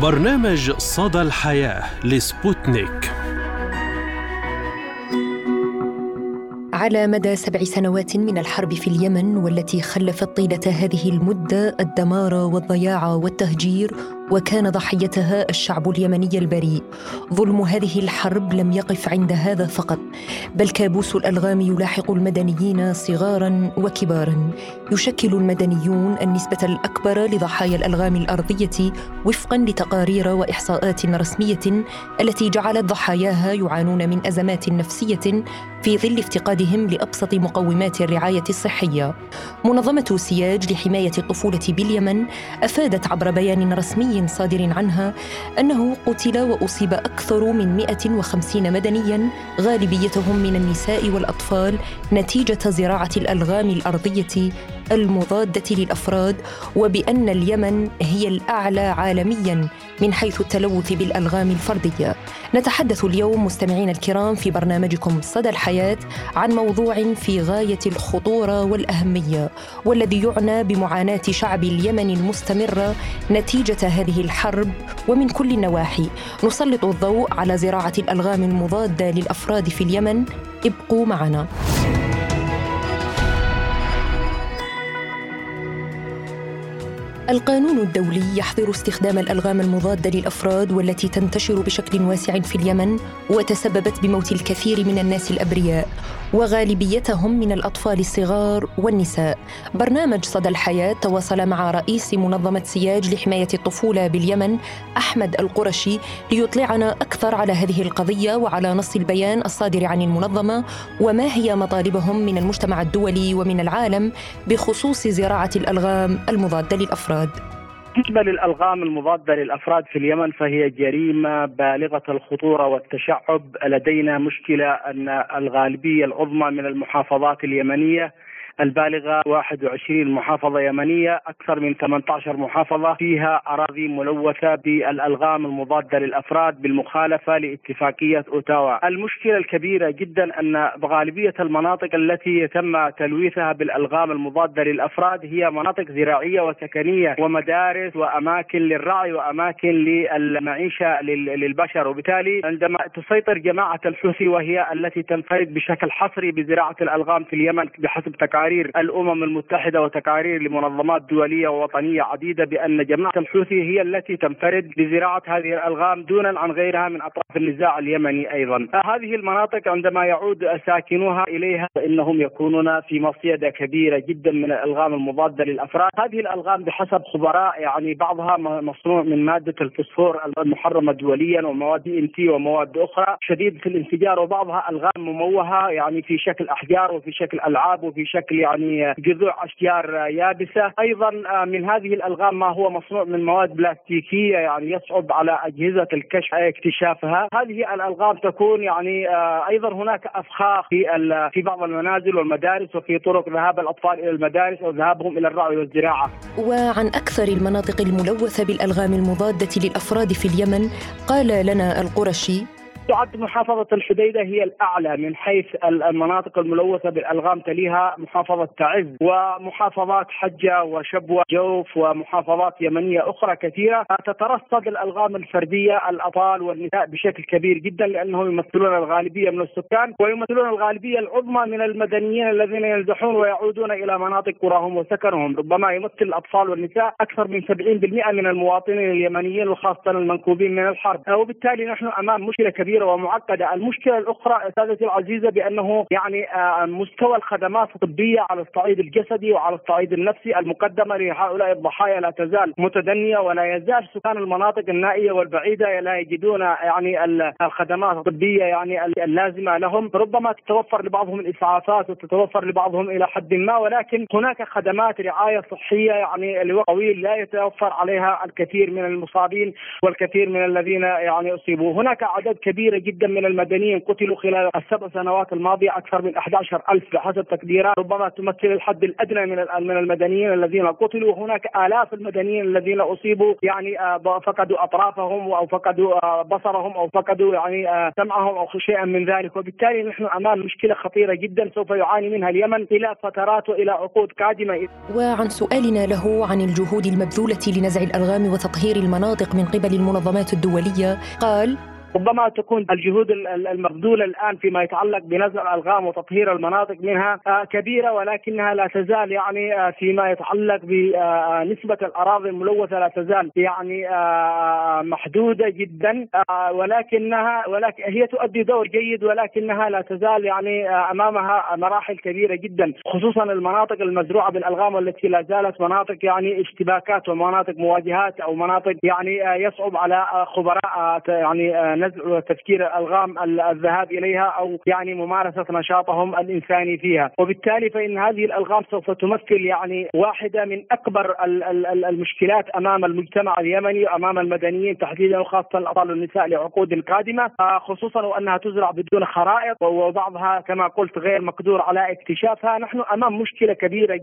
برنامج صدى الحياة لسبوتنيك. على مدى 7 سنوات من الحرب في اليمن، والتي خلفت طيلة هذه المدة الدمار والضياع والتهجير، وكان ضحيتها الشعب اليمني البريء، ظلم هذه الحرب لم يقف عند هذا فقط، بل كابوس الألغام يلاحق المدنيين صغاراً وكباراً. يشكل المدنيون النسبة الأكبر لضحايا الألغام الأرضية وفقاً لتقارير وإحصاءات رسمية، التي جعلت ضحاياها يعانون من أزمات نفسية في ظل افتقادهم لأبسط مقومات الرعاية الصحية. منظمة سياج لحماية الطفولة باليمن أفادت عبر بيان رسمي صادر عنها أنه قتل وأصيب أكثر من 150 مدنياً، غالبيتهم من النساء والأطفال، نتيجة زراعة الألغام الأرضية المضادة للأفراد، وبأن اليمن هي الأعلى عالمياً من حيث التلوث بالألغام الفردية. نتحدث اليوم مستمعين الكرام في برنامجكم صدى الحياة عن موضوع في غاية الخطورة والأهمية، والذي يعنى بمعاناة شعب اليمن المستمرة نتيجة هذه الحرب. ومن كل النواحي نسلط الضوء على زراعة الألغام المضادة للأفراد في اليمن. ابقوا معنا. القانون الدولي يحظر استخدام الألغام المضادة للأفراد، والتي تنتشر بشكل واسع في اليمن، وتسببت بموت الكثير من الناس الأبرياء، وغالبيتهم من الأطفال الصغار والنساء. برنامج صدى الحياة تواصل مع رئيس منظمة سياج لحماية الطفولة باليمن أحمد القرشي ليطلعنا أكثر على هذه القضية وعلى نص البيان الصادر عن المنظمة، وما هي مطالبهم من المجتمع الدولي ومن العالم بخصوص زراعة الألغام المضادة للأفراد. بالنسبة للألغام المضادة للأفراد في اليمن، فهي جريمة بالغة الخطورة والتشعب. لدينا مشكلة أن الغالبية العظمى من المحافظات اليمنية البالغة 21 محافظة يمنية، أكثر من 18 محافظة فيها أراضي ملوثة بالألغام المضادة للأفراد بالمخالفة لاتفاقية أوتاوا. المشكلة الكبيرة جدا أن غالبية المناطق التي يتم تلويثها بالألغام المضادة للأفراد هي مناطق زراعية وسكنية ومدارس وأماكن للرعي وأماكن للمعيشة للبشر، وبالتالي عندما تسيطر جماعة الحوثي وهي التي تنفرد بشكل حصري بزراعة الألغام في اليمن بحسب تقارير الأمم المتحدة وتقارير لمنظمات دولية ووطنية عديدة بأن جماعة الحوثي هي التي تنفرد بزراعة هذه الألغام دونا عن غيرها من أطراف النزاع اليمني. أيضا هذه المناطق عندما يعود ساكنوها إليها فإنهم يكونون في مصيدة كبيرة جدا من الألغام المضادة للأفراد. هذه الألغام بحسب خبراء بعضها مصنوع من مادة الفوسفور المحرمة دوليا ومواد NT ومواد أخرى شديدة الانفجار، وبعضها ألغام مموهة في شكل أحجار وفي شكل ألعاب وفي شكل جذوع أشجار يابسة. أيضا من هذه الألغام ما هو مصنوع من مواد بلاستيكية يصعب على أجهزة الكشف اكتشافها. هذه الألغام تكون أيضا هناك أفخاخ في بعض المنازل والمدارس وفي طرق ذهاب الأطفال إلى المدارس أو ذهابهم إلى الرعي والزراعة. وعن أكثر المناطق الملوثة بالألغام المضادة للأفراد في اليمن قال لنا القرشي: تعد محافظة الحديدة هي الأعلى من حيث المناطق الملوثة بالألغام، تليها محافظة تعز ومحافظات حجة وشبوة جوف ومحافظات يمنية أخرى كثيرة. تترصد الألغام الفردية الأطفال والنساء بشكل كبير جدا، لأنهم يمثلون الغالبية من السكان ويمثلون الغالبية العظمى من المدنيين الذين ينزحون ويعودون إلى مناطق قراهم وسكنهم. ربما يمثل الأطفال والنساء أكثر من 70% من المواطنين اليمنيين وخاصة المنكوبين من الحرب، وبالتالي نحن أمام مشكلة كبيرة ومعقدة. المشكلة الأخرى سادتي العزيزة بأنه مستوى الخدمات الطبية على الصعيد الجسدي وعلى الصعيد النفسي المقدمة لهؤلاء الضحايا لا تزال متدنية، ولا يزال سكان المناطق النائية والبعيدة لا يجدون الخدمات الطبية اللازمة لهم. ربما تتوفر لبعضهم الإسعافات وتتوفر لبعضهم إلى حد ما، ولكن هناك خدمات رعاية صحية لوقت طويل لا يتوفر عليها الكثير من المصابين والكثير من الذين أصيبوا. هناك عدد كبير كبيرة جدا من المدنيين قتلوا خلال ال7 سنوات الماضية، أكثر من 11,000 بحسب تقديرات، ربما تمثل الحد الأدنى من المدنيين الذين قتلوا. هناك آلاف المدنيين الذين أصيبوا يعني فقدوا أطرافهم أو فقدوا بصرهم أو فقدوا يعني سمعهم أو شيئا من ذلك. وبالتالي نحن أمام مشكلة خطيرة جدا سوف يعاني منها اليمن إلى فترات وإلى عقود قادمة. وعن سؤالنا له عن الجهود المبذولة لنزع الألغام وتطهير المناطق من قبل المنظمات الدولية قال: ربما تكون الجهود المبذولة الآن فيما يتعلق بنزع الألغام وتطهير المناطق منها كبيرة، ولكنها لا تزال يعني فيما يتعلق بنسبة الأراضي الملوثة لا تزال يعني محدودة جدا، ولكن هي تؤدي دور جيد، ولكنها لا تزال يعني أمامها مراحل كبيرة جدا، خصوصا المناطق المزروعة بالألغام والتي لا زالت مناطق يعني اشتباكات ومناطق مواجهات أو مناطق يعني يصعب على خبراء يعني نزع وتفكير الألغام الذهاب إليها أو يعني ممارسة نشاطهم الإنساني فيها. وبالتالي فإن هذه الألغام سوف تمثل يعني واحدة من أكبر المشكلات أمام المجتمع اليمني وأمام المدنيين تحديدا وخاصة الأطفال والنساء لعقود قادمة، خصوصا وأنها تزرع بدون خرائط وبعضها كما قلت غير مقدور على اكتشافها. نحن أمام مشكلة كبيرة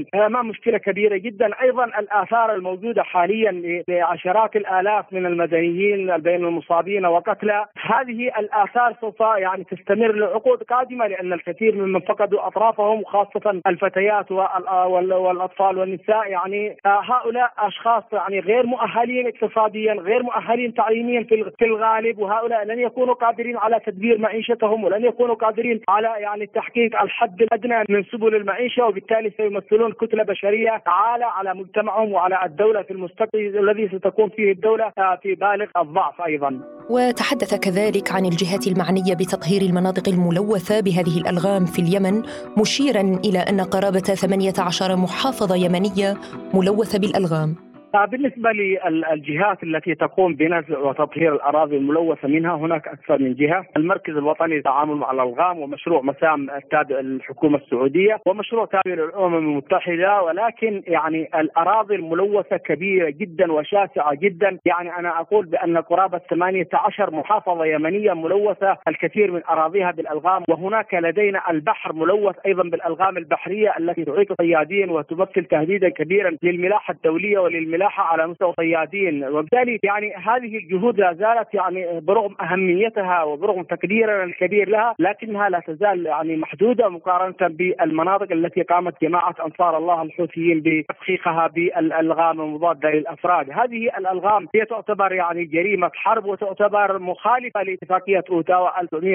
جدا. أيضا الآثار الموجودة حاليا لعشرات الآلاف من المدنيين بين المصابين وقتلى، هذه الآثار سوف يعني تستمر لعقود قادمة، لأن الكثير ممن فقدوا أطرافهم خاصة الفتيات والأطفال والنساء يعني هؤلاء أشخاص يعني غير مؤهلين اقتصاديا، غير مؤهلين تعليميا في الغالب، وهؤلاء لن يكونوا قادرين على تدبير معيشتهم ولن يكونوا قادرين على يعني تحقيق الحد الأدنى من سبل المعيشة، وبالتالي سيمثلون كتلة بشرية عالة على مجتمعهم وعلى الدولة في المستقبل الذي ستكون فيه الدولة في بالغ الضعف أيضا. وتحدث كذلك عن الجهات المعنية بتطهير المناطق الملوثة بهذه الألغام في اليمن، مشيراً إلى أن قرابة 18 محافظة يمنية ملوثة بالألغام. بالنسبة للجهات التي تقوم بنزع وتطهير الأراضي الملوثة منها، هناك أكثر من جهة: المركز الوطني للتعامل مع الألغام، ومشروع مسام التابع للحكومة السعودية، ومشروع تابع للأمم المتحدة. ولكن يعني الأراضي الملوثة كبيرة جدا وشاسعة جدا، يعني أنا أقول بأن قرابة 18 محافظة يمنية ملوثة الكثير من أراضيها بالألغام، وهناك لدينا البحر ملوث أيضا بالألغام البحرية التي تعيق الصيادين وتمثل تهديدا كبيرا للملاحة الدولية وللملاحة على مستوى الصيادين. وبالتالي يعني هذه الجهود لا زالت يعني برغم أهميتها وبرغم تقديرنا الكبير لها، لكنها لا تزال يعني محدودة مقارنة بالمناطق التي قامت جماعة أنصار الله الحوثيين بتدقيقها بالألغام المضادة للأفراد. هذه الألغام هي تعتبر يعني جريمة حرب، وتعتبر مخالفة لاتفاقية أوتاوا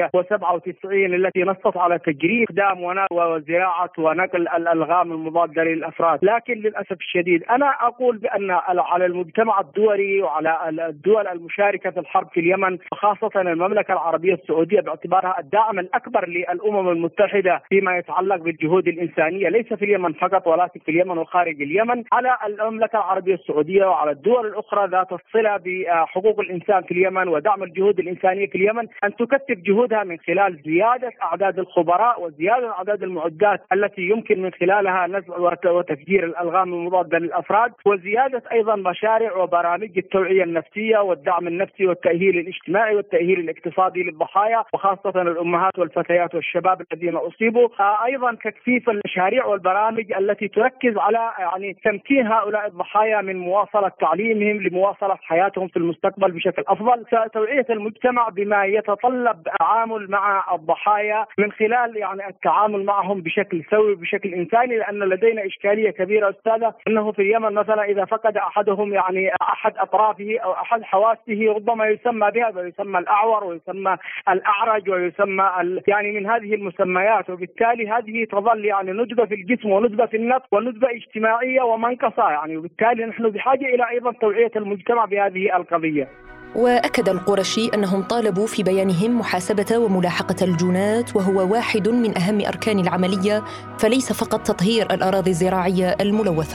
1997 التي نصت على تجريم استخدام وزراعة ونقل الألغام المضادة للأفراد. لكن للأسف الشديد أنا أقول بأن على المجتمع الدولي وعلى الدول المشاركة في الحرب في اليمن، وخاصة المملكة العربية السعودية باعتبارها الداعم الأكبر للأمم المتحدة فيما يتعلق بالجهود الإنسانية، ليس في اليمن فقط ولكن في اليمن وخارج اليمن، على المملكة العربية السعودية وعلى الدول الأخرى ذات الصلة بحقوق الإنسان في اليمن ودعم الجهود الإنسانية في اليمن أن تكثف جهودها من خلال زيادة أعداد الخبراء وزيادة أعداد المعدات التي يمكن من خلالها نزع وتفجير الألغام المضادة للأفراد، وزيادة أيضا مشاريع وبرامج التوعية النفسية والدعم النفسي والتأهيل الاجتماعي والتأهيل الاقتصادي للضحايا وخاصة الأمهات والفتيات والشباب الذين أصيبوا. أيضا تكثيف المشاريع والبرامج التي تركز على يعني تمكين هؤلاء الضحايا من مواصلة تعليمهم لمواصلة حياتهم في المستقبل بشكل أفضل. توعية المجتمع بما يتطلب التعامل مع الضحايا من خلال يعني التعامل معهم بشكل سوي بشكل إنساني، لأن لدينا إشكالية كبيرة أستاذة أنه في اليمن مثلا إذا فقد أحدهم يعني أحد أطرافه أو أحد حواسه ربما يسمى بها ويسمى الأعور ويسمى الأعرج ويسمى يعني من هذه المسميات، وبالتالي هذه تظل يعني ندبة في الجسم وندبة في النفس وندبة اجتماعية ومنقصة يعني، وبالتالي نحن بحاجة إلى أيضا توعية المجتمع بهذه القضية. وأكد القرشي أنهم طالبوا في بيانهم محاسبة وملاحقة الجنات، وهو واحد من أهم أركان العملية، فليس فقط تطهير الأراضي الزراعية الملوثة.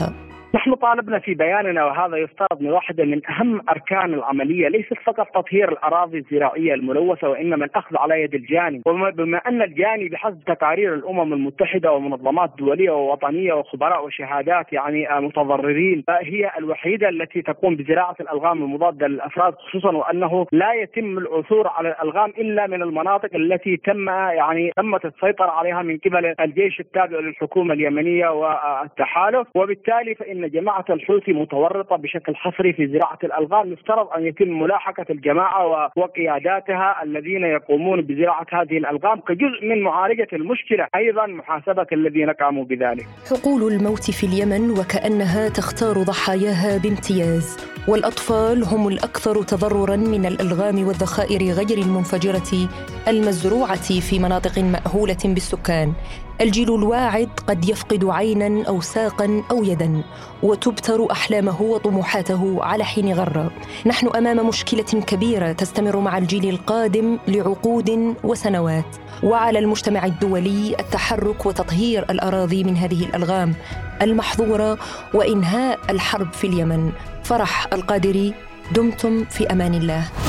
نحن طالبنا في بياننا، وهذا يفترض من واحدة من أهم أركان العملية، ليست فقط تطهير الأراضي الزراعية الملوثة، وإنما الأخذ على يد الجاني. وبما أن الجاني بحسب تقارير الأمم المتحدة ومنظمات دولية ووطنية وخبراء وشهادات متضررين، هي الوحيدة التي تقوم بزراعة الألغام المضادة للأفراد، خصوصا وأنه لا يتم العثور على الألغام إلا من المناطق التي تمت السيطرة عليها من قبل الجيش التابع للحكومة اليمنية والتحالف. وبالتالي فإن جماعة الحوثي متورطة بشكل حصري في زراعة الألغام. يفترض أن يتم ملاحقة الجماعة وقياداتها الذين يقومون بزراعة هذه الألغام كجزء من معالجة المشكلة، أيضا محاسبة الذين قاموا بذلك. حقول الموت في اليمن وكأنها تختار ضحاياها بامتياز، والأطفال هم الأكثر تضرراً من الألغام والذخائر غير المنفجرة المزروعة في مناطق مأهولة بالسكان. الجيل الواعد قد يفقد عيناً أو ساقاً أو يداً، وتبتر أحلامه وطموحاته على حين غرة. نحن أمام مشكلة كبيرة تستمر مع الجيل القادم لعقود وسنوات، وعلى المجتمع الدولي التحرك وتطهير الأراضي من هذه الألغام المحظورة وإنهاء الحرب في اليمن. فرح القادري، دمتم في أمان الله.